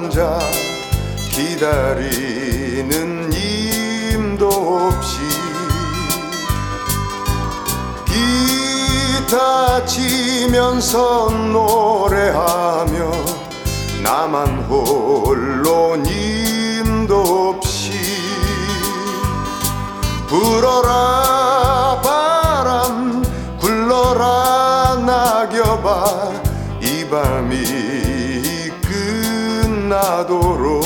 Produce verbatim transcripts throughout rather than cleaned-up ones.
앉아 기다리는 힘도 없이 기타 치면서 노래하며 나만 홀로 힘도 없이 불어라 바람 굴러라 낙엽아 이 밤이 끝나도록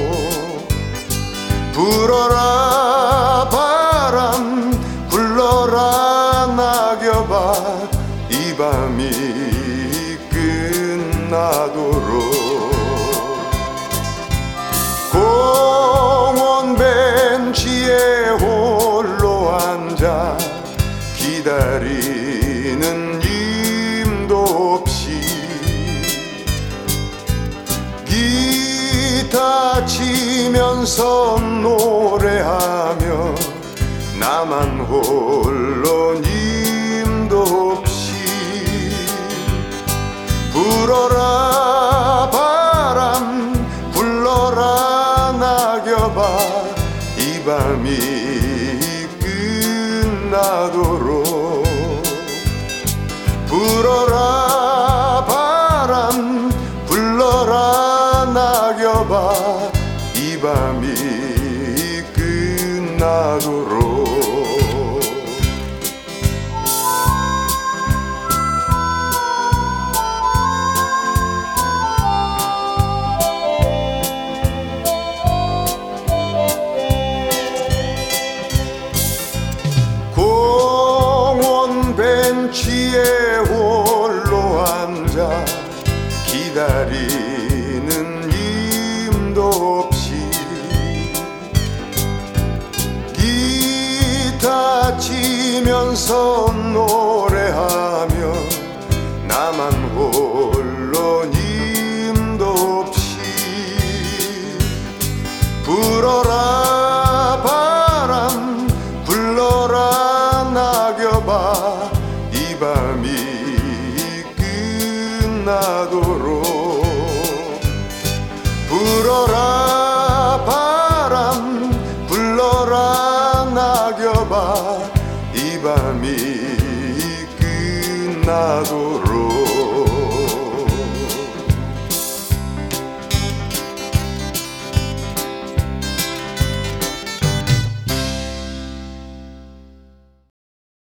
불어라 바람 굴러라 낙엽아 이 밤이 끝나도록 공원 벤치에 홀로 앉아 기다리는 힘도 없이 기타 치면서 노래하며 나만 홀로 힘도 없이 불어라 바람 불러라 낙엽아 이 밤이 끝나도록 불어라 바람 불러라 낙엽아 이 밤이 끝나도록 공원 벤치에 홀로 앉아 기다리는 힘도 없이 기타 치면서 노